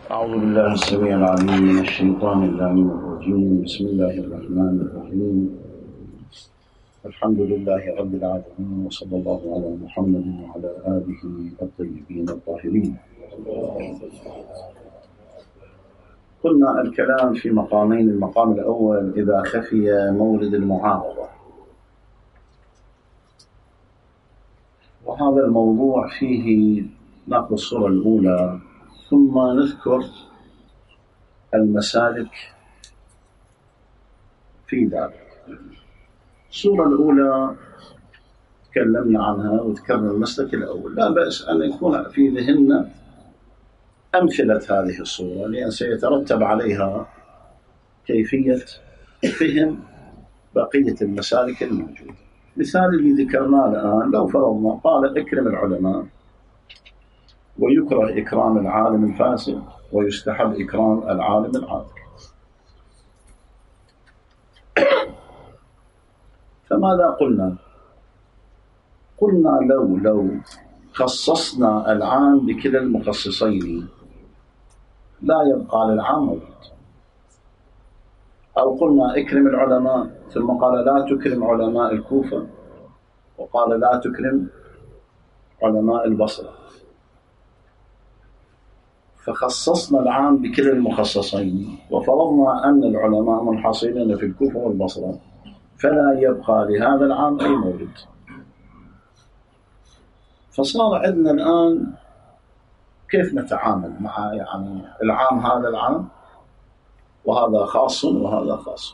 أعوذ بالله السميع العليم من الشيطان اللعين الرجيم. بسم الله الرحمن الرحيم. الحمد لله رب العالمين، وصلى الله على محمد وعلى آله الطيبين الطاهرين. قلنا الكلام في مقامين. المقام الأول إذا خفي مورد المعارضة، وهذا الموضوع فيه ناخذ الصورة الأولى ثم نذكر المسالك في ذلك. الصورة الأولى تكلمنا عنها وذكرنا المسلك الأول. لا بأس أن يكون في ذهننا أمثلة هذه الصورة، لأن سيترتب عليها كيفية فهم بقية المسالك الموجودة. مثال اللي ذكرناه الآن، لو فرضنا قال اكرم العلماء ويكره إكرام العالم الفاسد ويستحب إكرام العالم العادل، فماذا قلنا؟ قلنا لو خصصنا العام بكلا المخصصين لا يبقى للعام موجود. أو قلنا اكرم العلماء ثم قال لا تكرم علماء الكوفة وقال لا تكرم علماء البصرة، فخصصنا العام بكلا المخصصين وفرضنا أن العلماء منحصرين في الكوفة والبصرة، فلا يبقى لهذا العام أي مورد. فصار عندنا الآن كيف نتعامل مع العام، هذا العام وهذا خاص وهذا خاص.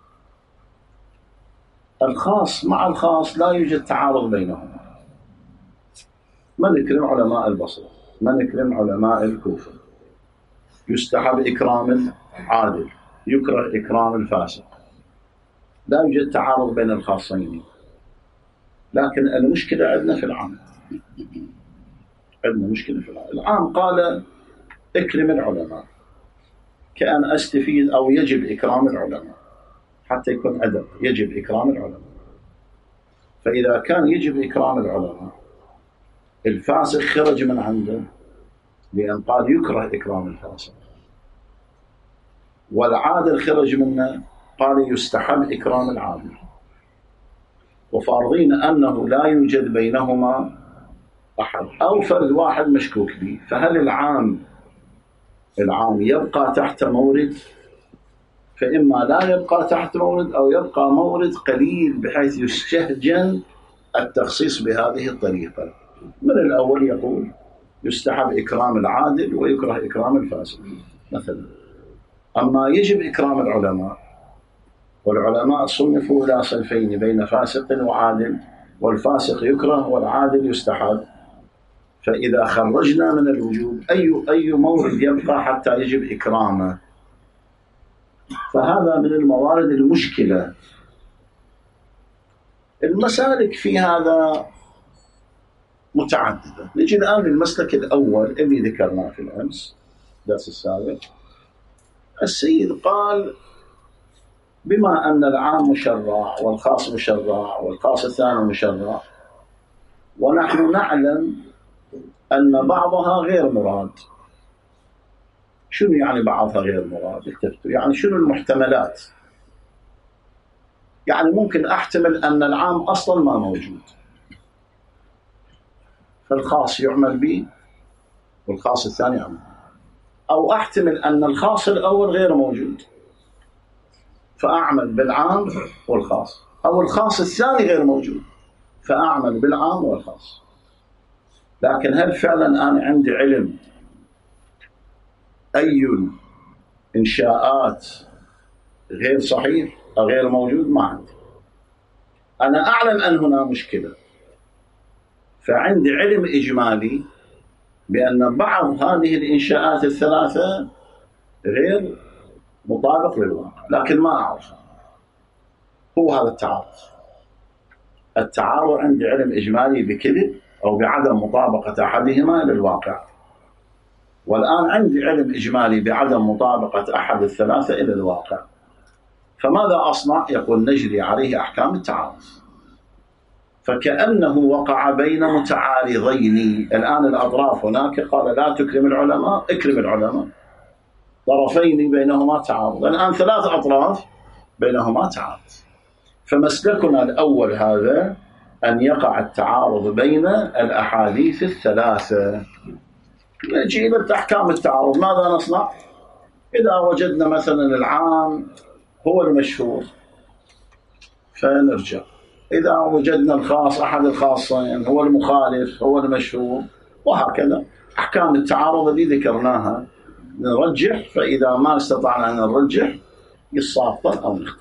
الخاص مع الخاص لا يوجد تعارض بينهما. ما نكرم علماء البصرة، ما نكرم علماء الكوفة، يستحب إكرام العادل، يكره إكرام الفاسق، لا يوجد تعارض بين الخاصين. لكن المشكلة عندنا في العام. عندنا مشكلة في العام. العام قال اكرم العلماء، كأن أستفيد أو يجب إكرام العلماء حتى يكون أدب، يجب إكرام العلماء. فإذا كان يجب إكرام العلماء، الفاسق خرج من عنده لأن قال يكره إكرام الفاسق، والعادل خرج منه قال يستحب إكرام العادل، وفارضين أنه لا يوجد بينهما أحد أو فرد واحد مشكوك به. فهل العام يبقى تحت مورد؟ فإما لا يبقى تحت مورد أو يبقى مورد قليل بحيث يستهجن التخصيص بهذه الطريقة. من الأول يقول يستحب إكرام العادل ويكره إكرام الفاسق مثلا. أما يجب إكرام العلماء، والعلماء صنفوا إلى صنفين بين فاسق وعادل، والفاسق يكره والعادل يستحب. فإذا خرجنا من الوجوب أي مورد يبقى حتى يجب إكرامه؟ فهذا من الموارد المشكلة. المسالك في هذا متعددة. نجي الآن للمسلك الأول اللي ذكرناه في الأمس الدرس السابق. السيد قال بما أن العام مشرع والخاص مشرع والخاص الثاني مشرع، ونحن نعلم أن بعضها غير مراد. شنو يعني بعضها غير مراد؟ التفتوا يعني شنو المحتملات؟ يعني ممكن أحتمل أن العام أصلا ما موجود، فالخاص يعمل به والخاص الثاني يعمل، أو أحتمل أن الخاص الأول غير موجود فأعمل بالعام والخاص، أو الخاص الثاني غير موجود فأعمل بالعام والخاص. لكن هل فعلا أنا عندي علم أي إنشاءات غير صحيح أو غير موجود؟ ما عندي. أنا أعلم أن هنا مشكلة، فعندي علم إجمالي بأن بعض هذه الإنشاءات الثلاثة غير مطابق للواقع، لكن ما أعرف. هو هذا التعارض عندي علم إجمالي بكذب أو بعدم مطابقة أحدهما للواقع، والآن عندي علم إجمالي بعدم مطابقة أحد الثلاثة إلى الواقع. فماذا أصنع؟ يقول نجري عليه أحكام التعارض. فكأنه وقع بين متعارضين. الآن الأطراف هناك قال لا تكرم العلماء، اكرم العلماء، طرفين بينهما تعارض. الآن 3 أطراف بينهما تعارض. فمسلكنا الأول هذا أن يقع التعارض بين الأحاديث الثلاثة. نجي إلى أحكام التعارض. ماذا نصنع؟ إذا وجدنا مثلا العام هو المشهور فنرجع، إذا وجدنا الخاص أحد الخاصين هو المخالف هو المشهور، وهكذا. أحكام التعارض اللي ذكرناها نرجح، فإذا ما استطعنا أن نرجح يصابط أو نختار.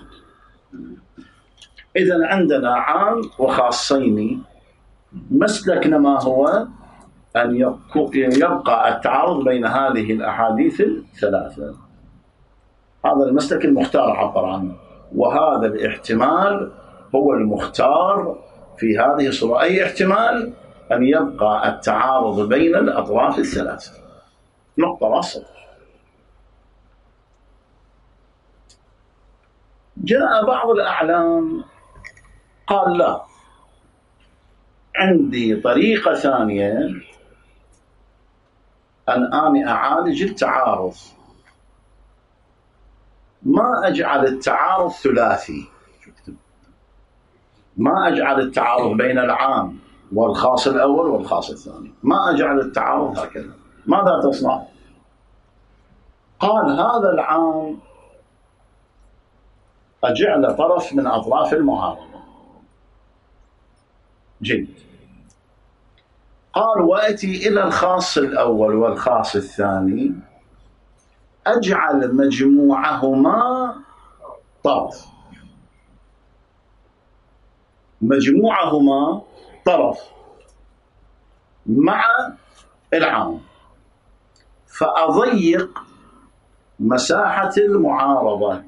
إذن عندنا عام وخاصين. مسلكنا ما هو؟ أن يبقى التعارض بين هذه الأحاديث الثلاثة. هذا المسلك المختار عبر عنه، وهذا الاحتمال هو المختار في هذه الصورة. أي احتمال؟ أن يبقى التعارض بين الأطراف الثلاثة. نقطة وسط. جاء بعض الأعلام قال لا، عندي طريقة ثانية أن أنا أعالج التعارض، ما أجعل التعارض ثلاثي، ما أجعل التعارض بين العام والخاص الأول والخاص الثاني، ما أجعل التعارض هكذا. ماذا تصنع؟ قال هذا العام أجعل طرف من أطراف المعارضة. جيد. قال وأتي إلى الخاص الأول والخاص الثاني أجعل مجموعهما طرف، مجموعهما طرف مع العام، فأضيق مساحة المعارضة،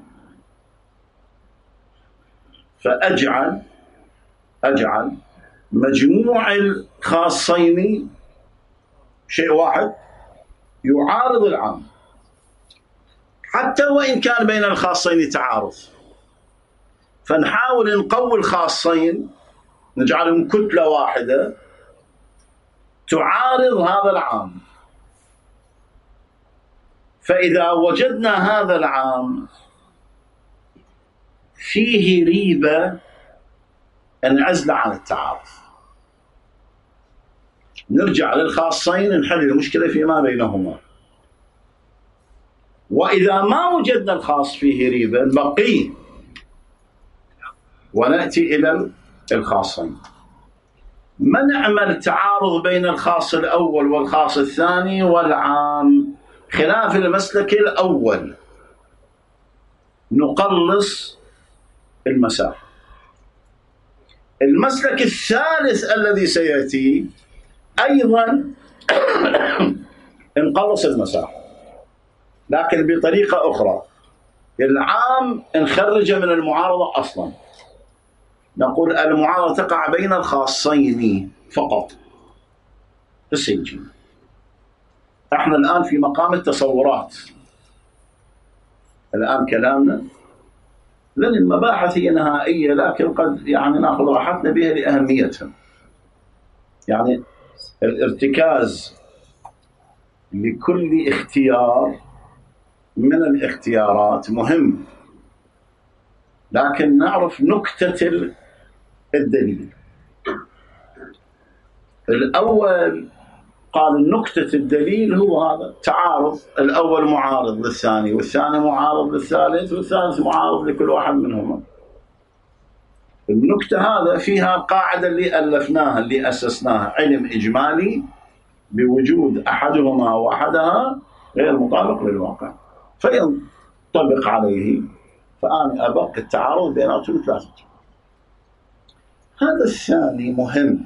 فأجعل مجموع الخاصين شيء واحد يعارض العام، حتى وإن كان بين الخاصين تعارض، فنحاول نقوي الخاصين نجعلهم كتلة واحدة تعارض هذا العام. فإذا وجدنا هذا العام فيه ريبة انعزل عن التعارض، نرجع للخاصين نحل المشكلة فيما بينهما. وإذا ما وجدنا الخاص فيه ريبة نبقيه ونأتي إلى الخاصين. ما نعمل تعارض بين الخاص الأول والخاص الثاني والعام، خلاف المسلك الأول نقلص المساحة. المسلك الثالث الذي سيأتي أيضا نقلص المساحة، لكن بطريقة أخرى. العام نخرج من المعارضة أصلا، نقول المعارضة تقع بين الخاصين فقط. بس يجي احنا الآن في مقام التصورات، الآن كلامنا لأن المباحث هي نهائية، لكن قد ناخذ راحتنا بها لأهميتها. الارتكاز لكل اختيار من الاختيارات مهم، لكن نعرف نكتة الدليل. الأول قال نكتة الدليل هو هذا تعارض، الأول معارض للثاني، والثاني معارض للثالث، والثالث معارض لكل واحد منهما. النكتة هذا فيها قاعدة اللي ألفناها اللي أسسناها، علم إجمالي بوجود أحدهما وأحدها غير مطابق للواقع، فينطبق عليه، فأنا أبقى التعارض بيناتهم ثلاثة. هذا الثاني مهم.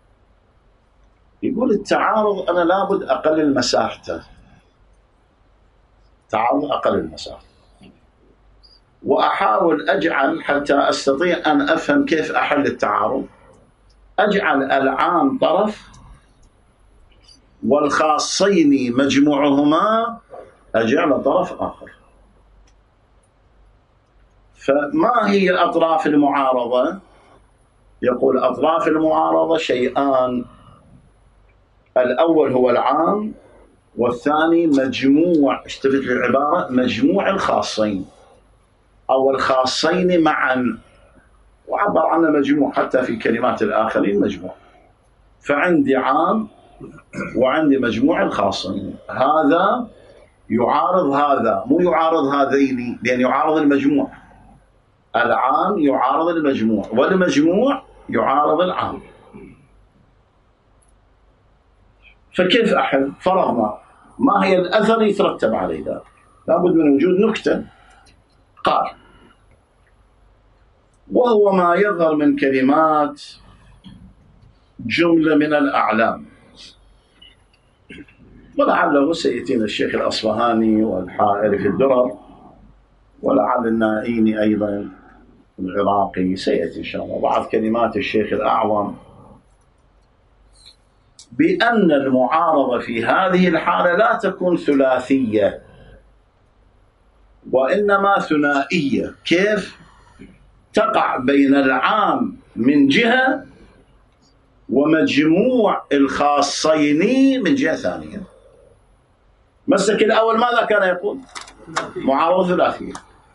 يقول التعارض أنا لابد أقلل مساحته، تعارض أقلل مساحته، وأحاول أجعل حتى أستطيع أن أفهم كيف أحل التعارض، أجعل العام طرف والخاصين مجموعهما أجعل طرف آخر. فما هي أطراف المعارضة؟ يقول أطراف المعارضة شيئان، الأول هو العام والثاني مجموع، اشتبت للعبارة، مجموع الخاصين أو الخاصين معا، وعبر عنه مجموع حتى في كلمات الآخرين مجموع. فعندي عام وعندي مجموع الخاصين، هذا يعارض هذا، مو يعارض هذين، لأن يعارض المجموع. العام يعارض المجموع والمجموع يعارض العام. فكيف أحل؟ فرضنا ما هي الأثر يترتب عليه ذلك؟ لابد من وجود نكتة. قال: وهو ما يظهر من كلمات جملة من الأعلام. ولعله سيأتينا الشيخ الأصفهاني والحائري في الدرر، ولعل النائيني أيضا العراقي سيأتي إن شاء الله، بعض كلمات الشيخ الأعظم، بأن المعارضة في هذه الحالة لا تكون ثلاثية وإنما ثنائية. كيف؟ تقع بين العام من جهة ومجموع الخاصين من جهة ثانية. مسك الأول ماذا كان يقول؟ معارضة ثلاثية.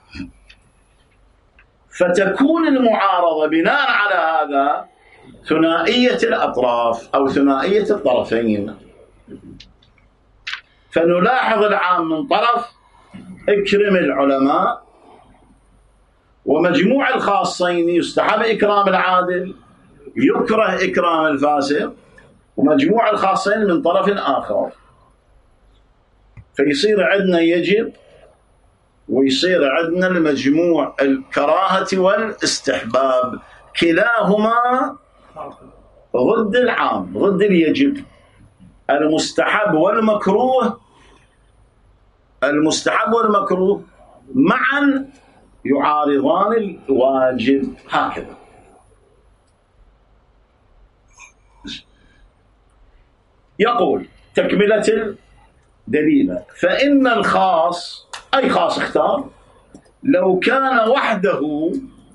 فتكون المعارضة بناء على هذا ثنائية الأطراف أو ثنائية الطرفين. فنلاحظ العام من طرف اكرم العلماء، ومجموع الخاصين يستحب إكرام العادل، يكره إكرام الفاسق، ومجموع الخاصين من طرف آخر. فيصير عندنا يجب، ويصير عندنا المجموع الكراهة والاستحباب، كلاهما ضد العام، ضد اليجب. المستحب والمكروه، المستحب والمكروه معا يعارضان الواجب، هكذا. يقول تكملة الدليل: فإن الخاص، أي خاص اختار، لو كان وحده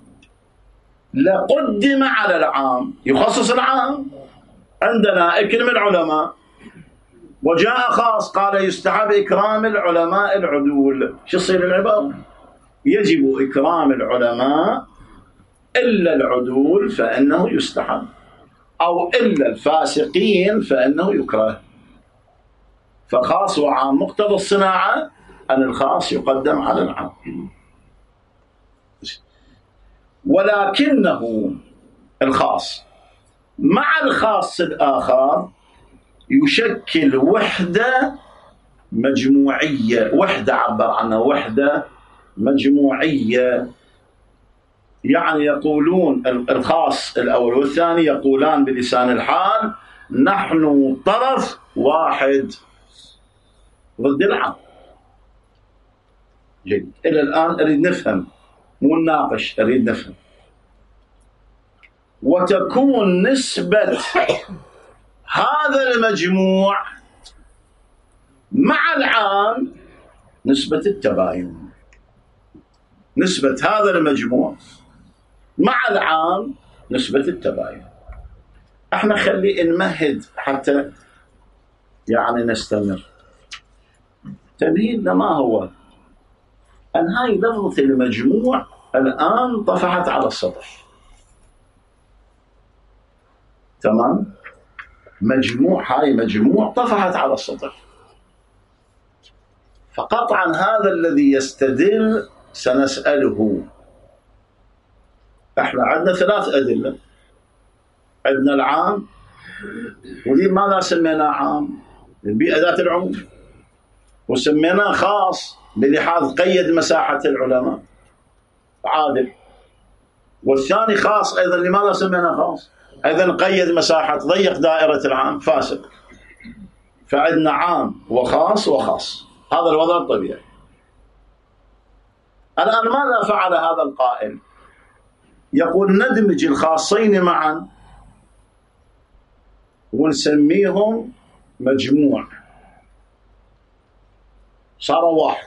لقدم على العام. يخصص العام، عندنا اكرم العلماء، وجاء خاص قال يستحب إكرام العلماء العدول. شو يصير العبارة؟ يجب إكرام العلماء إلا العدول فإنه يستحب، أو إلا الفاسقين فإنه يكره. فخاص وعام، مقتضى الصناعة أن الخاص يقدم على العام. ولكنه الخاص مع الخاص الآخر يشكل وحدة مجموعية. وحدة عبر عنها وحدة مجموعية، يعني يقولون الخاص الأول والثاني يقولان بلسان الحال نحن طرف واحد ضد العام. جيد. إلى الآن أريد نفهم، مو نناقش، أريد نفهم. وتكون نسبة هذا المجموع مع العام نسبة التباين. نسبة هذا المجموع مع العام نسبة التباين. احنا خلي نمهد حتى يعني نستمر. تمهيدنا ما هو؟ أن هاي لفظة المجموع الآن طفحت على السطح. تمام؟ مجموع، هاي مجموع طفحت على السطح. فقطعا هذا الذي يستدل سنسأله. احنا عندنا ثلاث أدلة. عندنا العام، ودي ماذا سميناه عام؟ بأداة العموم. وسميناه خاص بلحاظ قيد مساحة العلماء عادل. والثاني خاص أيضا، لماذا سميناه خاص؟ أيضا قيد مساحة، ضيق دائرة العام، فاسق. فعندنا عام وخاص وخاص، هذا الوضع الطبيعي. الآن ماذا فعل هذا القائل؟ يقول ندمج الخاصين معا ونسميهم مجموع، صار واحد،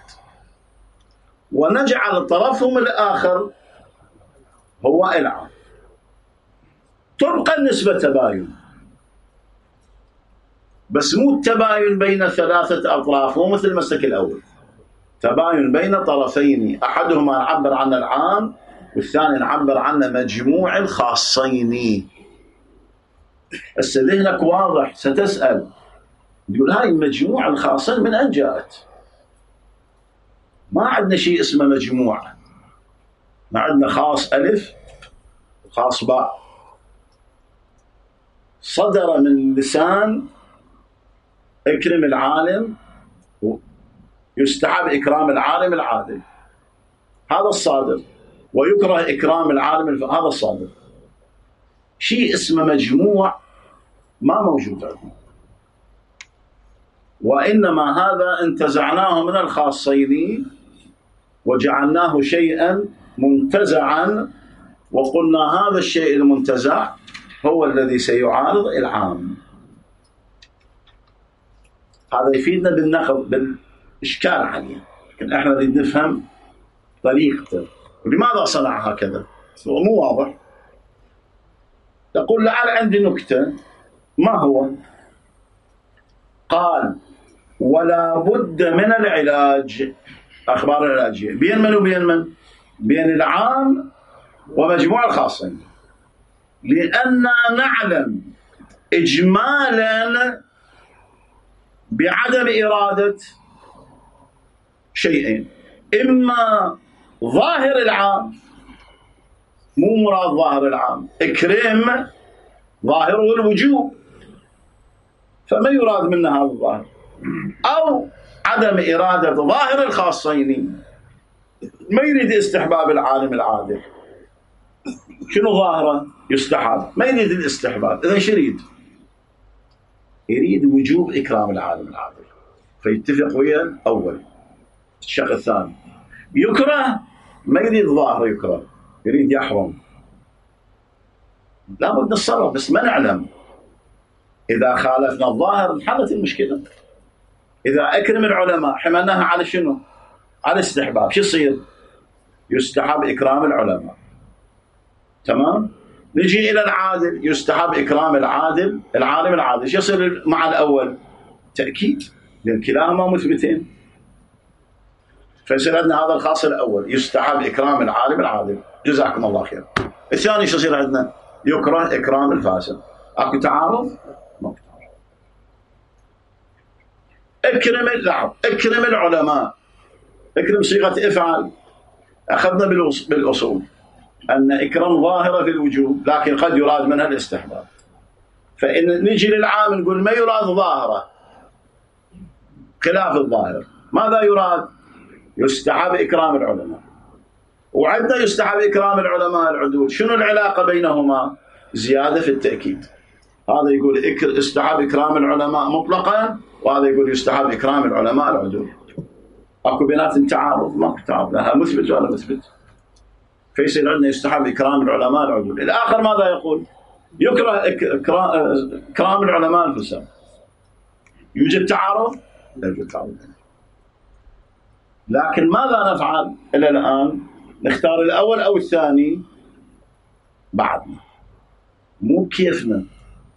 ونجعل طرفهم الآخر هو العام. تبقى النسبة تباين بس مو التباين بين ثلاثة أطراف، مو مثل المسلك الأول، تباين بين طرفين، أحدهما نعبر عنه العام والثاني نعبر عنه مجموع الخاصين. هسه ذهنك واضح، ستسأل تقول هاي مجموع الخاصين من أين جاءت؟ ما عندنا شيء اسمه مجموعة، ما عندنا خاص ألف وخاص باء، صدر من لسان اكرم العالم يستحب إكرام العالم العادل، هذا الصادر، ويكره إكرام العالم هذا الصادر. شيء اسمه مجموع ما موجود عندنا، وإنما هذا انتزعناه من الخاصين وجعلناه شيئا منتزعا، وقلنا هذا الشيء المنتزع هو الذي سيعارض العام. هذا يفيدنا بالنقل بالإشكال عليه، لكن احنا نريد نفهم طريقته لماذا صنع هكذا، هو مو واضح. تقول لعل عندي نكتة، ما هو؟ قال ولا بد من العلاج، أخبار العلاجية بين من وبين من؟ بين العام ومجموع الخاصين، لأننا نعلم إجمالا بعدم إرادة شيئين، إما ظاهر العام، مو مراد ظاهر العام، إكرام ظاهره الوجوب فما يراد منها هذا الظاهر، أو عدم إرادة ظاهر الخاصين، ما يريد استحباب العالم العادل، شنو ظاهره؟ يستحب، ما يريد الاستحباب، إذا شو يريد؟ يريد وجوب إكرام العالم العادل، فيتفق ويا الأول. الشق الثاني يكره، ما يريد ظاهر يكره، يريد يحرم. لا بد نتصرف، بس ما نعلم. إذا خالفنا الظاهر انحلت المشكلة. إذا أكرم العلماء حملناها على شنو؟ على استحباب، شو يصير؟ يستحب إكرام العلماء، تمام؟ نجي إلى العادل، يستحب إكرام العادل العالم العادل، شو يصير مع الأول؟ تأكيد، لأن كلاهما مثبتين، فيصير عندنا هذا الخاص الأول يستحب إكرام العالم العادل، جزاكم الله خير. الثاني شو يصير عندنا؟ يكره إكرام الفاسد. أكو تعارض؟ ما اكرم العلماء، اكرم صيغة افعل، أخذنا بالأصول أن إكرام ظاهرة في الوجوب، لكن قد يراد منها الاستحباب. فإن نجي للعام نقول ما يراد ظاهرة، خلاف الظاهر، ماذا يراد؟ يستحب إكرام العلماء، وعندنا يستحب إكرام العلماء العدول. شنو العلاقة بينهما؟ زيادة في التأكيد. هذا يقول استحب إكرام العلماء مطلقا، وهذا يقول يستحب إكرام العلماء العدول. أكو بيناتهم تعارض؟ ما تعارض، لها مثبت ولا مثبت، فيصير عندنا يستحب إكرام العلماء العدول. الآخر ماذا يقول؟ يكره إكرام العلماء الفساد. يوجد تعارض؟ لا يوجد تعارض. لكن ماذا نفعل إلى الآن؟ نختار الأول أو الثاني؟ بعدنا، مو كيفنا.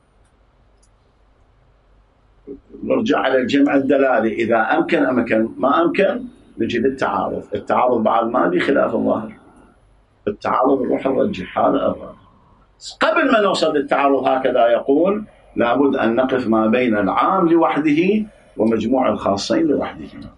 نرجع على الجمع الدلالي، إذا أمكن أمكن، ما أمكن نجي للتعارض. التعارض بعد ما بخلاف الظاهر، التعارض نروح نرجح هذا الظاهر. قبل ما نوصل للتعارض هكذا يقول لابد أن نقف ما بين العام لوحده ومجموع الخاصين لوحدهما.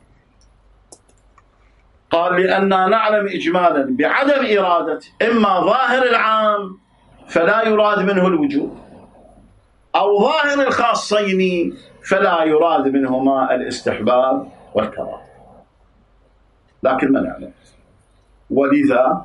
قال لأننا نعلم إجمالا بعدم إرادة إما ظاهر العام فلا يراد منه الوجوب، أو ظاهر الخاصين فلا يراد منهما الاستحباب والكراهة، لكن ما نعلم. ولذا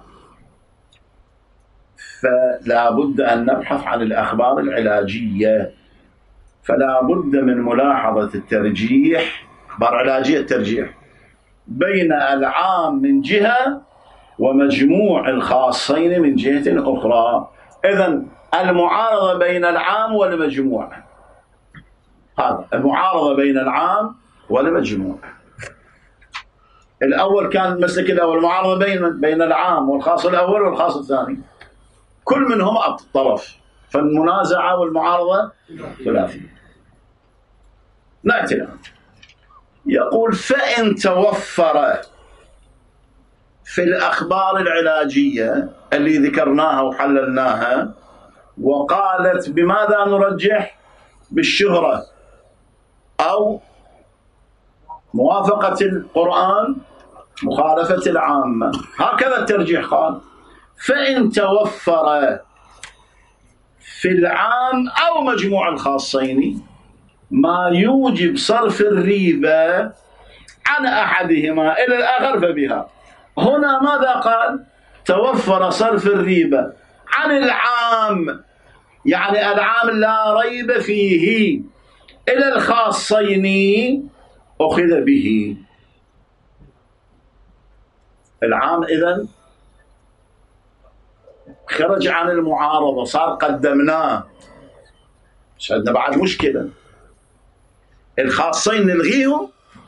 فلا بد أن نبحث عن الأخبار العلاجية، فلا بد من ملاحظة الترجيح، أخبار علاجية الترجيح بين العام من جهة ومجموع الخاصين من جهة أخرى. إذن المعارضة بين العام والمجموع، هذا المعارضة بين العام والمجموع. الأول كان المسلك الأول معارضة بين العام والخاص الأول والخاص الثاني، كل منهم طرف، فالمنازعة والمعارضة ثلاثية. نأتي الآن. يقول فإن توفر في الأخبار العلاجية اللي ذكرناها وحللناها وقالت بماذا نرجح؟ بالشهرة أو موافقة القرآن مخالفة العامة، هكذا الترجيح قال. فإن توفر في العام أو مجموع الخاصين ما يوجب صرف الريبة عن أحدهما إلى الآخر فبها. هنا ماذا قال؟ توفر صرف الريبة عن العام، يعني العام لا ريب فيه، إلى الخاصين أخذ به. العام إذن خرج عن المعارضة، صار قدمناه، بس عندنا بعد مشكلة. الخاصين نلغيهم،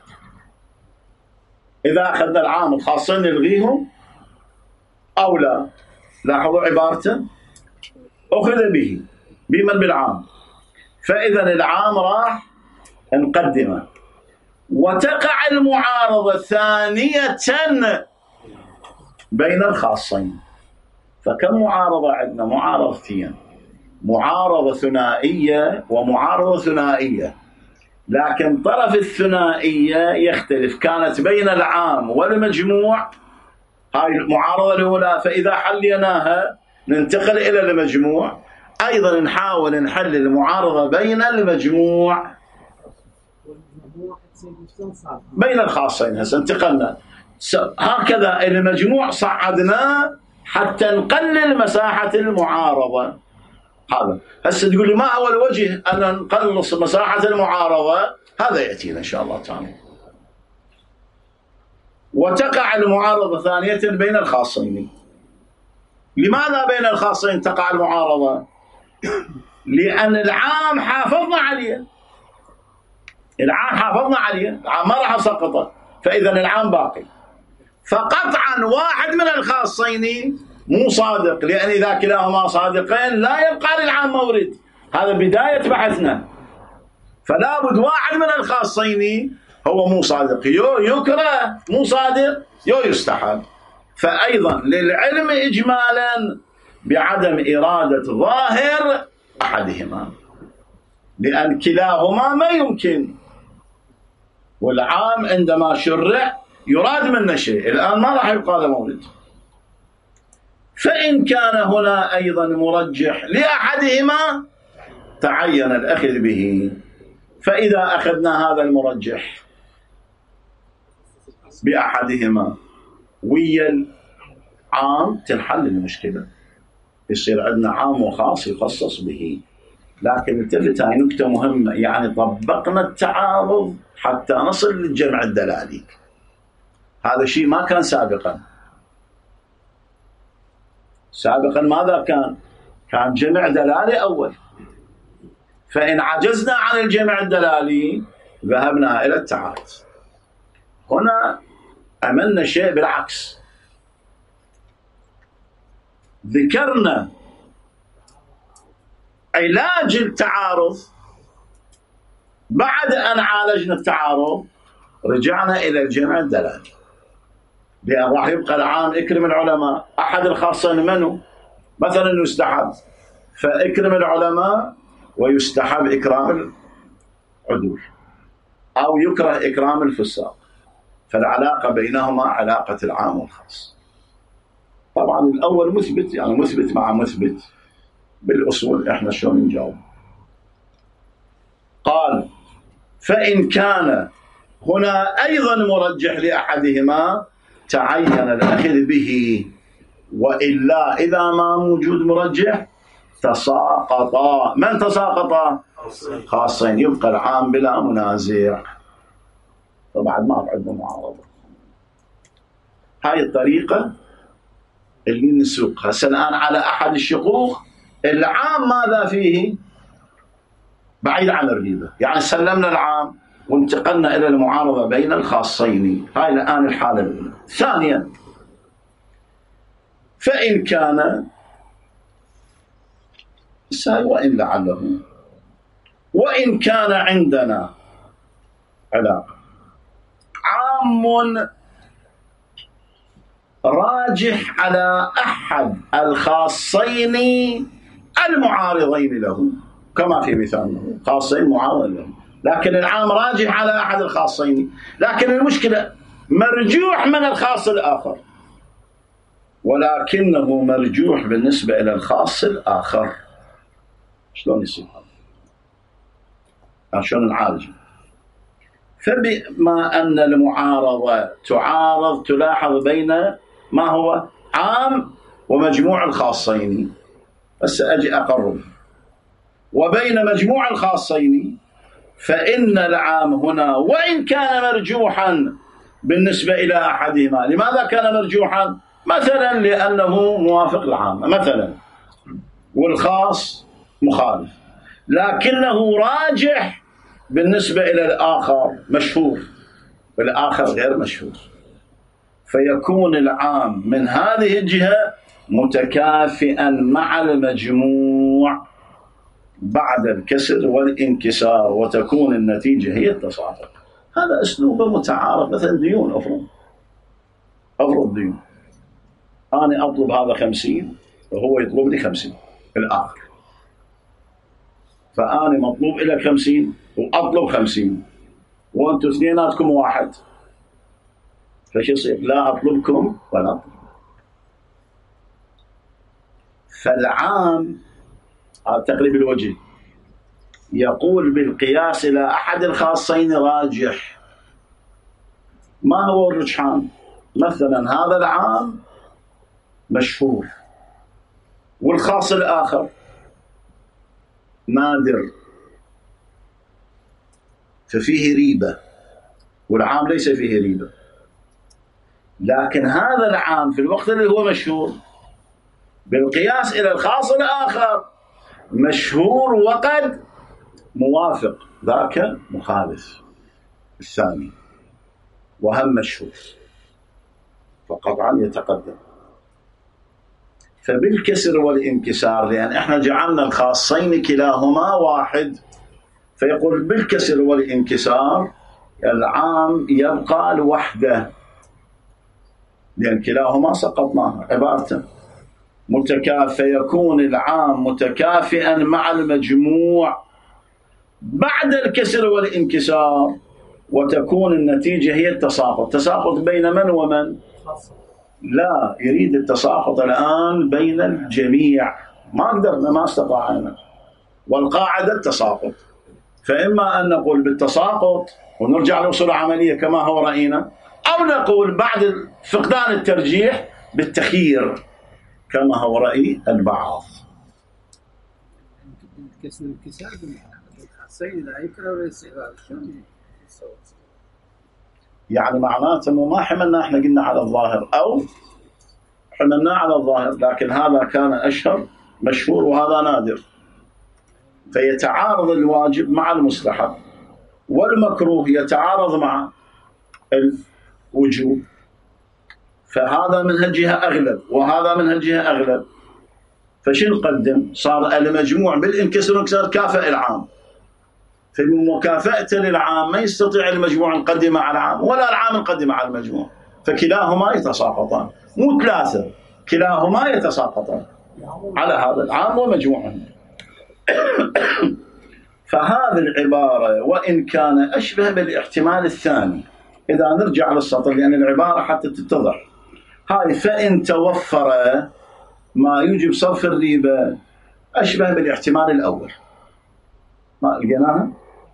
إذا أخذنا العام الخاصين نلغيهم أو لا. لاحظوا عبارته، أخذ به بمن بالعام، فإذا العام راح نقدمه. وتقع المعارضة ثانية بين الخاصين. فكم معارضة عندنا؟ معارضتين، معارضة ثنائية ومعارضة ثنائية، لكن طرف الثنائية يختلف، كانت بين العام والمجموع، هاي المعارضة الأولى، فإذا حليناها ننتقل إلى المجموع، أيضا نحاول نحل المعارضة بين المجموع بين الخاصين. هسه انتقلنا هكذا المجموع صعدناه حتى نقلل مساحة المعارضة. هذا هسه تقول لي ما هو الوجه أن نقلص مساحة المعارضة؟ هذا يأتينا إن شاء الله تعالى. وتقع المعارضة ثانية بين الخاصين. لماذا بين الخاصين تقع المعارضة؟ لأن العام حافظنا عليه، العام حافظنا عليه، العام ما راح سقطه، فإذا العام باقي. فقطعا واحد من الخاصين مو صادق، لأن إذا كلاهما صادقين لا يبقى للعام مورد. هذا بداية بحثنا. فلا بد واحد من الخاصين هو مو صادق، يو يكره، مو صادق يو يستحب. فأيضا للعلم إجمالا بعدم إرادة ظاهر أحدهما، لأن كلاهما ما يمكن. والعام عندما شرع يراد منه شيء، الآن ما راح يبقى له مورد. فإن كان هنا أيضا مرجح لأحدهما تعين الأخذ به. فإذا أخذنا هذا المرجح بأحدهما ويا العام تنحل المشكلة، يصير عندنا عام وخاص يخصص به. لكن التفت، هاي نكتة مهمة، يعني طبقنا التعارض حتى نصل للجمع الدلالي. هذا شيء ما كان سابقا. سابقا ماذا كان؟ كان جمع دلالي أول، فإن عجزنا عن الجمع الدلالي ذهبنا إلى التعارض. هنا عملنا شيء بالعكس، ذكرنا علاج التعارض، بعد أن عالجنا التعارض رجعنا إلى الجمع الدلالي، لأن راح يبقى العام اكرم العلماء، أحد الخاصين منه مثلا يستحب، فاكرم العلماء ويستحب إكرام العدول، أو يكره إكرام الفساق. فالعلاقة بينهما علاقة العام والخاص. طبعا الأول مثبت، يعني مثبت مع مثبت بالأصول، إحنا شلون نجاوب؟ قال فإن كان هنا أيضا مرجح لأحدهما تعين الأخذ به، وإلا إذا ما موجود مرجح تساقطا. من تساقطا؟ خاصين، يبقى العام بلا منازع. طبعا ما عندنا معارضة. هاي الطريقة اللي نسوقها. الآن على أحد الشقوق العام ماذا فيه؟ بعيد عن الريبة، يعني سلمنا العام وانتقلنا إلى المعارضة بين الخاصين. هاي الآن الحالة الأولى. ثانيا، فإن كان وإن لعله، وإن كان عندنا علاقة. عام راجح على أحد الخاصين المعارضين له، كما في مثال خاصين معارضين له، لكن العام راجح على أحد الخاصين، لكن المشكلة مرجوح من الخاص الآخر، ولكنه مرجوح بالنسبة إلى الخاص الآخر. شلون يصير هذا؟ شلون نعالجه؟ فبما أن المعارضة تعارض، تلاحظ بين ما هو عام ومجموع الخاصين، بس أجي أقرب، وبين مجموع الخاصين، فإن العام هنا وإن كان مرجوحا بالنسبة إلى أحدهما. لماذا كان مرجوحا؟ مثلا لأنه موافق العام مثلا، والخاص مخالف، لكنه راجح بالنسبة إلى الآخر، مشهور، والآخر غير مشهور، فيكون العام من هذه الجهة متكافئا مع المجموع بعد الكسر والانكسار، وتكون النتيجة هي التصادق. هذا أسلوب متعارف. مثلا ديون، أفرض ديون، أنا أطلب هذا 50 وهو يطلب لي 50 الآخر، فأنا مطلوب إلى 50 وأطلب 50 وأنتم اثنيناتكم واحد، فش يصير؟ لا أطلبكم ولا أطلب. فالعام على تقريب الوجه يقول بالقياس إلى أحد الخاصين راجح. ما هو الرجحان؟ مثلا هذا العام مشهور والخاص الآخر نادر، ففيه ريبة، والعام ليس فيه ريبة، لكن هذا العام في الوقت اللي هو مشهور بالقياس إلى الخاص الآخر مشهور وقد موافق، ذاك مخالف الثاني وهم مشهور، فقطعا يتقدم. فبالكسر والانكسار، لأن احنا جعلنا الخاصين كلاهما واحد، فيقول بالكسر والانكسار العام يبقى لوحده، لأن كلاهما سقطناه، عبارته متكافئ، يكون العام متكافئا مع المجموع بعد الكسر والانكسار، وتكون النتيجة هي التساقط. تساقط بين من ومن؟ لا، يريد التساقط الآن بين الجميع، ما قدرنا، ما استطعنا، والقاعدة التساقط. فإما أن نقول بالتساقط ونرجع لوصول عملية كما هو رأينا، أو نقول بعد فقدان الترجيح بالتخيير كما هو رأي البعض. يعني معناته ما حملنا، احنا قلنا على الظاهر أو حملنا على الظاهر، لكن هذا كان أشهر مشهور وهذا نادر، فيتعارض الواجب مع المستحب، والمكروه يتعارض مع الوجوب، فهذا من هالجهة أغلب وهذا من هالجهة أغلب، فشو نقدم؟ صار المجموع بالانكسار والانكسار كافئ العام، فبمكافأته للعام ما يستطيع المجموع نقدم على العام ولا العام نقدم على المجموع، فكلاهما يتساقطان، مو ثلاثة، كلاهما يتساقطان على هذا العام ومجموعه. فهذه العبارة وإن كان أشبه بالاحتمال الثاني، إذا نرجع للسطر لأن العبارة حتى تتضح، هاي فإن توفر ما يوجب صرف الريبة أشبه بالاحتمال الأول، ما لقيناها؟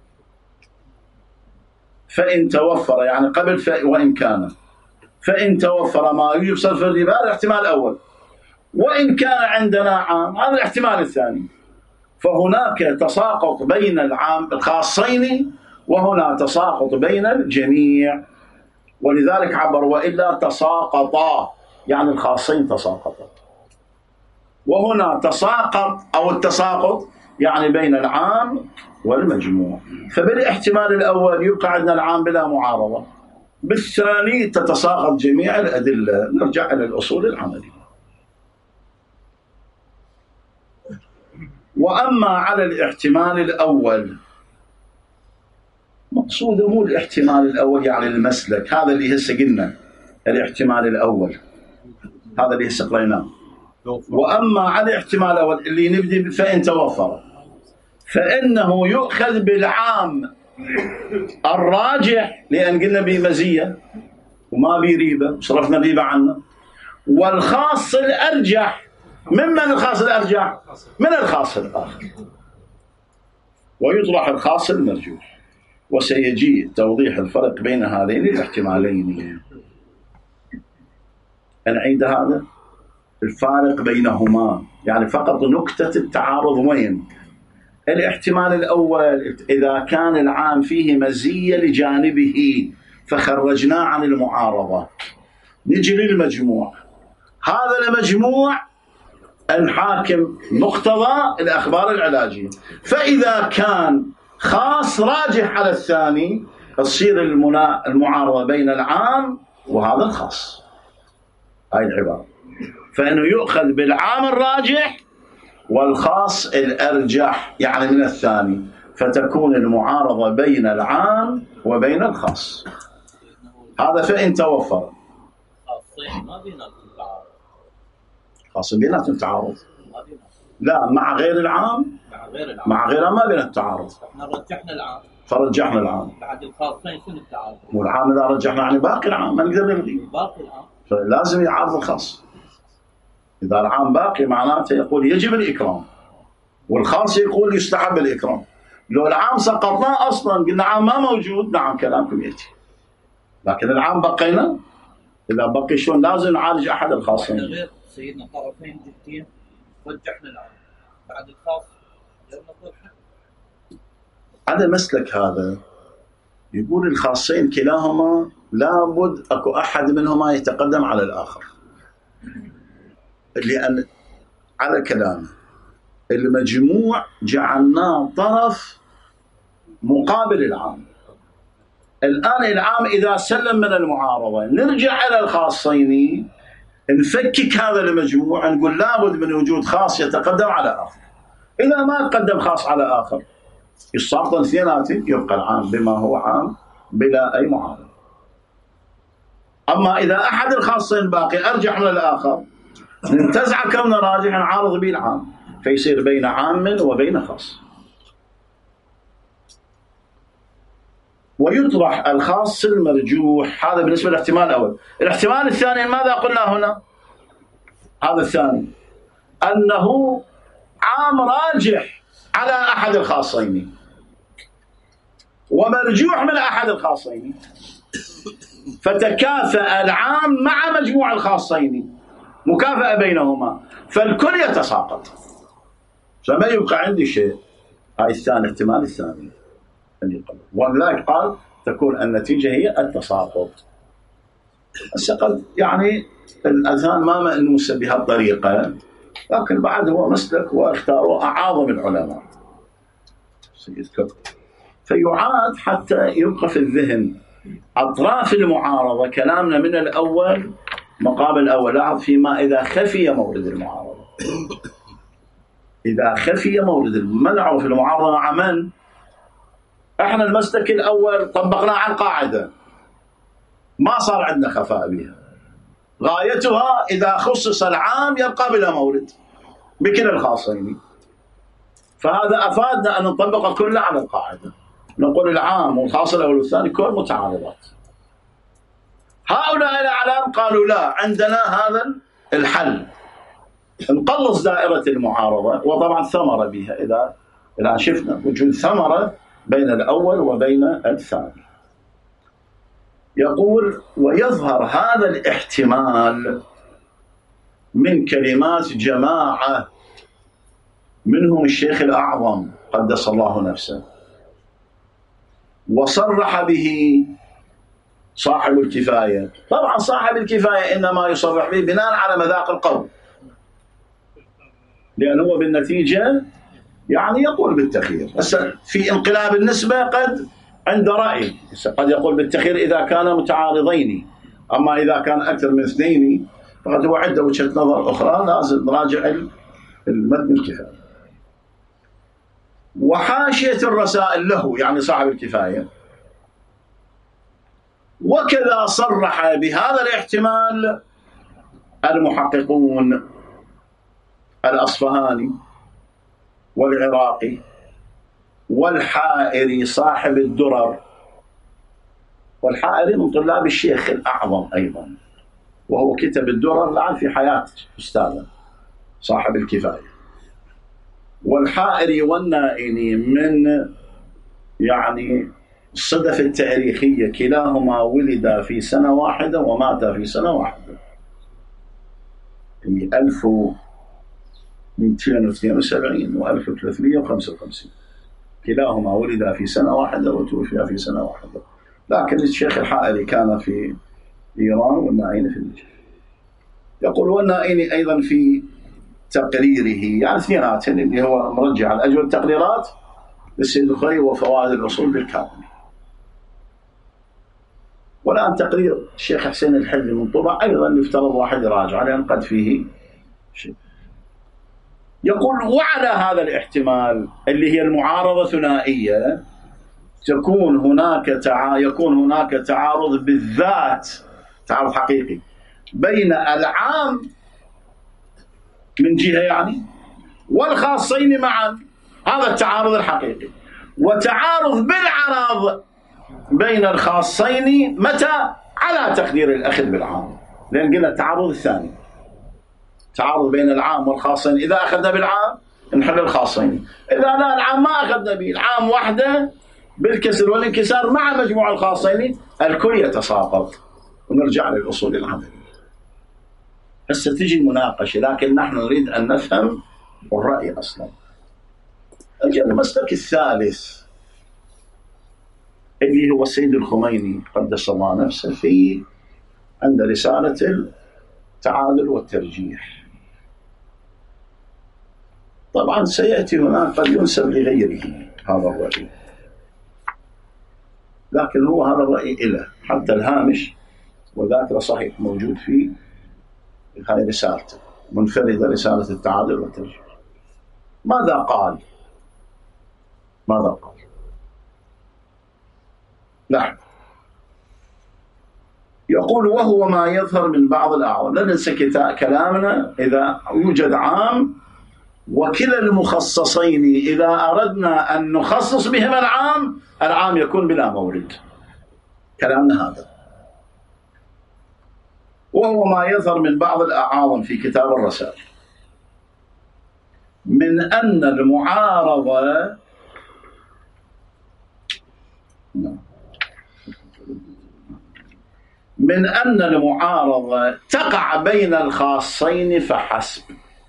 فإن توفر يعني قبل وإن كان، فإن توفر ما يوجب صرف الربا هذا الاحتمال الأول، وإن كان عندنا عام هذا الاحتمال الثاني، فهناك تساقط بين العام الخاصين وهنا تساقط بين الجميع، ولذلك عبر وإلا تساقطا، يعني الخاصين تساقطا، وهنا تساقط أو التساقط يعني بين العام والمجموع. فبالاحتمال الأول يبقى عندنا العام بلا معارضة، بالثاني تتساقط جميع الأدلة. نرجع إلى الأصول العملية. وأما على الاحتمال الأول مقصوده مو الاحتمال الأول يعني المسلك، هذا اللي هسه قلنا الاحتمال الأول، هذا اللي هسه قريناه. وأما على الاحتمال الأول اللي نبدي فإن توفر فإنه يؤخذ بالعام الراجح، لأن قلنا بمزية وما بريبة صرفنا الريبة عنه، والخاص الأرجح. ممن الخاص الأرجح؟ من الخاص الآخر، ويطرح الخاص المرجوح. وسيجي توضيح الفرق بين هذين الاحتمالين. نعيد هذا الفارق بينهما، يعني فقط نكتة التعارض وين؟ الاحتمال الأول إذا كان العام فيه مزية لجانبه فخرجناه عن المعارضة، نجي للمجموع. هذا المجموع الحاكم مقتضى الأخبار العلاجية، فإذا كان خاص راجح على الثاني تصير المعارضة بين العام وهذا الخاص. هاي العبارة، فإنه يؤخذ بالعام الراجح والخاص الأرجح يعني من الثاني، فتكون المعارضة بين العام وبين الخاص. هذا فإن توفر. خاصين ما بيناتهم تعارض. خاصين بيناتهم تعارض؟ لا، مع غير العام. مع غير ما بين التعارض. احنا رجحنا العام. فرجحنا العام. بعد الخاصين شنو التعارض؟ والعام إذا رجحنا يعني باقي العام ما نقدر نلغيه. باقي العام. فلازم يعارض الخاص. إذا العام باقي معناته يقول يجب الإكرام، والخاص يقول يستحب الإكرام. لو العام سقطناه أصلا قلنا عام ما موجود، نعم كلامكم يأتي، لكن العام بقينا. إذا بقي شلون لازم نعالج أحد الخاصين. غير سيدنا طرفين جدتين رجحنا العام، بعد الخاص غير نقول على مسلك هذا يقول الخاصين كلاهما لابد أكو أحد منهما يتقدم على الآخر، لأن على كلامه المجموع جعلناه طرف مقابل العام. الآن العام إذا سلم من المعارضة نرجع إلى الخاصين نفكك هذا المجموع، نقول لابد من وجود خاص يتقدم على آخر. إذا ما تقدم خاص على آخر يسقط اثنيناتهم، يبقى العام بما هو عام بلا أي معارضة. أما إذا أحد الخاصين باقي أرجح من الآخر ننتزع كون راجح نعارض به العام، فيصير بين عام وبين خاص. ويطرح الخاص المرجوح. هذا بالنسبة للاحتمال الأول. الاحتمال الثاني ماذا قلنا هنا؟ هذا الثاني أنه عام راجح على أحد الخاصين ومرجوح من أحد الخاصين، فتكافأ العام مع مجموع الخاصين، مكافأة بينهما، فالكل يتساقط، فما يبقى عندي شيء. هاي الثاني احتمال الثاني اللي قبل، ولذلك قال تكون النتيجة هي التساقط. هسه قد يعني الأذهان ما مأنوسة بهالطريقة، لكن بعد هو مسلك واختاروا أعاظم العلماء فيعاد حتى يبقى في الذهن أطراف المعارضة. كلامنا من الأول مقابل الأول، لاحظ فيما إذا خفي مورد المعارضة. إذا خفي مورد ما نعرف المعارضة مع من؟ احنا المسلك الأول طبقناه على القاعدة، ما صار عندنا خفاء بها. غايتها إذا خصص العام يبقى بلا مورد بكل الخاصين، فهذا أفادنا أن نطبق كله على القاعدة، نقول العام والخاص الأول والثاني كل متعارضات. هؤلاء الأعلام قالوا لا، عندنا هذا الحل، نقلص دائرة المعارضة، وطبعا ثمرة بها إذا شفنا وجود ثمرة بين الأول وبين الثاني. يقول ويظهر هذا الاحتمال من كلمات جماعة منهم الشيخ الأعظم قدس الله نفسه، وصرح به صاحب الكفاية. طبعا صاحب الكفاية إنما يصرح به بناء على مذاق القول، لأنه بالنتيجة يعني يقول بالتخيير. في انقلاب النسبة قد عند رأي، قد يقول بالتخيير إذا كان متعارضين، أما إذا كان أكثر من اثنين فقد هو عنده وجهة نظر أخرى لازم نراجع المتن الكفاية. وحاشية الرسائل له يعني صاحب الكفاية وكذا صرح بهذا الاحتمال المحققون الأصفهاني والعراقي والحائري صاحب الدرر، والحائري من طلاب الشيخ الأعظم أيضا، وهو كتب الدرر الآن في حياة أستاذه صاحب الكفاية. والحائري والنائني من الصدف التاريخية، كلاهما ولدا في سنة واحدة وماتا في سنة واحدة، 1272 و 1355، كلاهما ولدا في سنة واحدة وتوفي في سنة واحدة. لكن الشيخ الحائري كان في إيران والنائني في النجف. يقول والنائني أيضا في تقريره اثنينات اللي هو مرجع الأجر التقريرات للسيد الخوئي وفوائد الأصول للكاظمي. والآن تقرير الشيخ حسين الحلي من طبع أيضا يفترض واحد يراجع لأن قد فيه شيء. يقول وعلى هذا الاحتمال اللي هي المعارضة ثنائية يكون هناك تعارض بالذات، تعارض حقيقي بين العام من جهة والخاصين معا، هذا التعارض الحقيقي، وتعارض بالعرض بين الخاصين متى؟ على تقدير الأخذ بالعام، لأن قلنا التعارض الثاني تعارض بين العام والخاصين، إذا أخذنا بالعام نحل الخاصين، إذا لا العام ما أخذنا به، العام وحده بالكسر والانكسار مع مجموع الخاصين الكل يتساقط ونرجع للأصول العملية. هسه تجي المناقشة، لكن نحن نريد أن نفهم الرأي أصلا. المسلك الثالث اللي هو السيد الخميني قدس الله نفسه في عند رسالة التعادل والترجيح. طبعا سيأتي هناك قد ينسب لغيره هذا الرأي، لكن هو هذا الرأي إله حتى الهامش وذاكرة صحيح موجود في هذه رسالته منفردة، رسالة التعادل والترجيح. ماذا قال؟ لا يقول وهو ما يظهر من بعض الأعوام. لا ننسى كلامنا إذا يوجد عام وكلا المخصصين إذا أردنا أن نخصص بهما العام يكون بلا مورد، كلامنا هذا. وهو ما يظهر من بعض الأعاوم في كتاب الرسائل من أن المعارضة تقع بين الخاصين فحسب.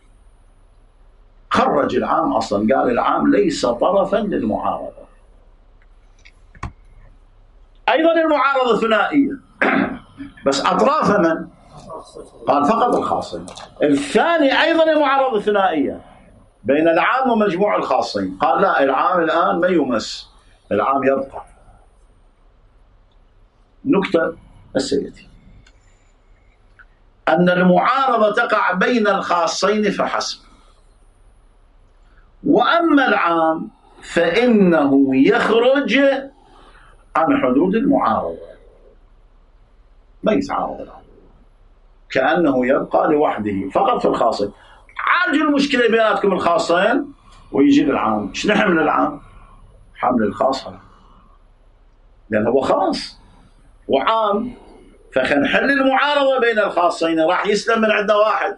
خرج العام أصلا، قال العام ليس طرفا للمعارضة. أيضا المعارضة ثنائية بس أطراف من؟ قال فقط الخاصين. الثاني أيضا المعارضة ثنائية بين العام ومجموع الخاصين، قال لا العام الآن ما يمس، العام يبقى. نكتة السيدي أن المعارضة تقع بين الخاصين فحسب، وأما العام فإنه يخرج عن حدود المعارضة، ما يتعارض العام، كأنه يبقى لوحده فقط في الخاصين. عالجوا المشكلة بيناتكم الخاصين ويجي العام. ايش نحمل العام؟ حمل الخاص لأنه هو خاص وعام، فخنحل المعارضة بين الخاصين راح يسلم من عندنا واحد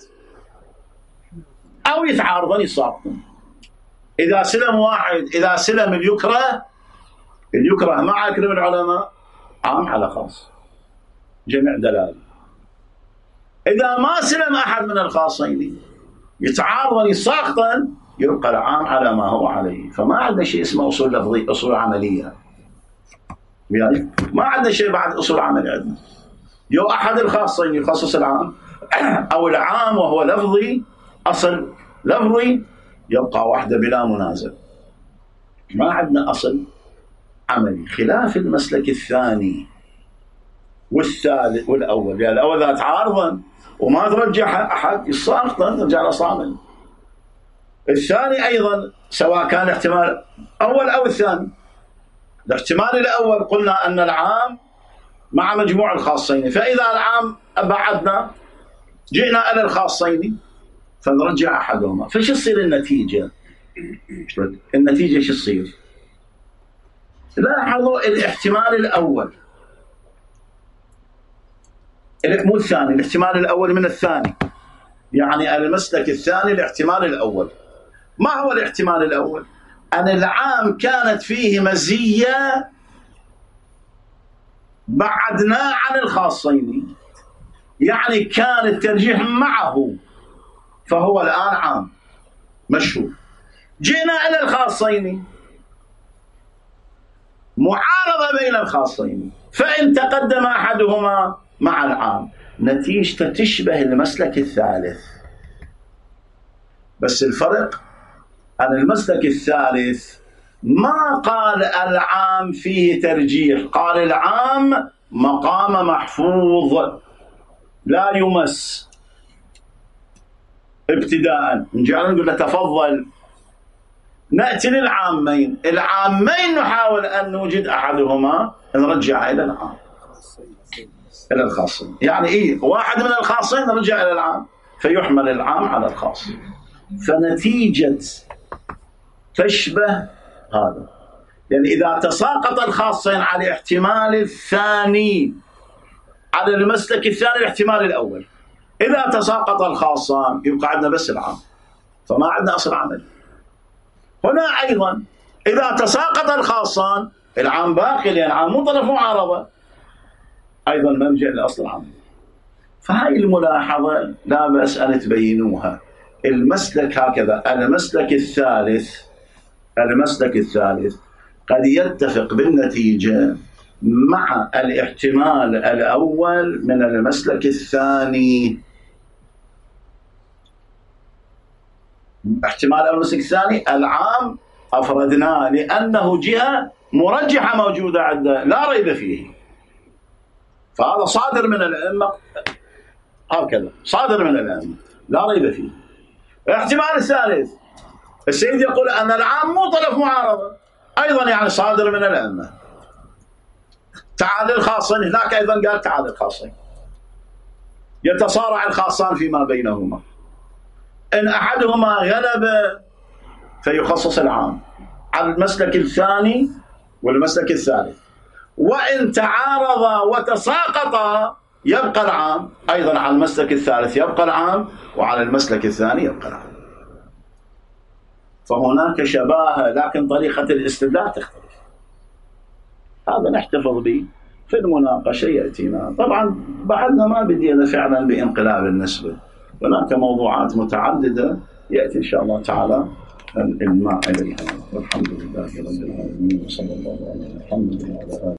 أو يتعارضون يصابون. إذا سلم واحد، إذا سلم اليكره مع أكرم العلماء عام على خاص جميع دلال. إذا ما سلم أحد من الخاصين يتعارضون يساقطا يبقى العام على ما هو عليه. فما عندنا شيء اسمه أصول لفظية، أصول عملية، يعني ما عندنا شيء بعد أصول عملية. عندنا يو أحد الخاصين يخصص العام أو العام وهو لفظي، أصل لفظي يبقى وحده بلا منازع. ما عندنا أصل عملي، خلاف المسلك الثاني والثالث والأول. يعني الأول إذا تعارضا وما ترجح أحد يساقطا ترجع لصامل. الثاني أيضا سواء كان احتمال أول أو الثاني. الاحتمال الأول قلنا أن العام مع مجموع الخاصين. فإذا العام أبعدنا جئنا إلى الخاصين فنرجع أحدهما، فش تصير النتيجة؟ النتيجة شو تصير؟ لاحظوا الاحتمال الأول، مو الثاني، الاحتمال الأول من الثاني، يعني المسلك الثاني الاحتمال الأول. ما هو الاحتمال الأول؟ أن العام كانت فيه مزية بعدنا عن الخاصين، يعني كان الترجيح معه فهو الآن عام مشهور. جئنا إلى الخاصين، معارضة بين الخاصين، فإن تقدم أحدهما مع العام نتيجة تشبه المسلك الثالث، بس الفرق أن المسلك الثالث ما قال العام فيه ترجيح، قال العام مقام محفوظ لا يمس ابتداء. نجعل نقول له تفضل، نأتي للعامين، العامين نحاول أن نوجد أحدهما نرجع إلى العام إلى الخاصين، يعني إيه واحد من الخاصين نرجع إلى العام فيحمل العام على الخاص. فنتيجة تشبه هذا، يعني إذا تساقط الخاصين على الاحتمال الثاني على المسلك الثاني الاحتمال الأول، إذا تساقط الخاصان يبقى عندنا بس العام، فما عندنا أصل عمل. هنا أيضا إذا تساقط الخاصان العام باقي، لأن العام مو طرف معارضة، أيضا نرجع لأصل العمل. فهاي الملاحظة لا بأس أن تبينوها. المسلك هكذا، المسلك الثالث قد يتفق بالنتيجة مع الاحتمال الأول من المسلك الثاني. احتمال المسلك الثاني العام أفردناه لأنه جهة مرجحة موجودة عنده لا ريب فيه، فهذا صادر من الأئمة، هكذا صادر من الأئمة لا ريب فيه. الاحتمال الثالث السيد يقول أن العام مو طرف معارضة، أيضا يعني صادر من الأئمة. تعال الخاصين، هناك أيضا قال تعال الخاصين، يتصارع الخاصان فيما بينهما، إن أحدهما غلب فيخصص العام على المسلك الثاني والمسلك الثالث، وإن تعارضا وتساقطا يبقى العام أيضا على المسلك الثالث، يبقى العام وعلى المسلك الثاني يبقى العام. فهناك شباهة، لكن طريقة الاستدلال تختلف. هذا نحتفظ به في المناقشة يأتينا. طبعا بعدنا ما بدينا فعلا بانقلاب النسبة، هناك موضوعات متعددة يأتي إن شاء الله تعالى الماء إليها. والحمد لله رب العالمين، وصلى الله على محمد وعلى آله.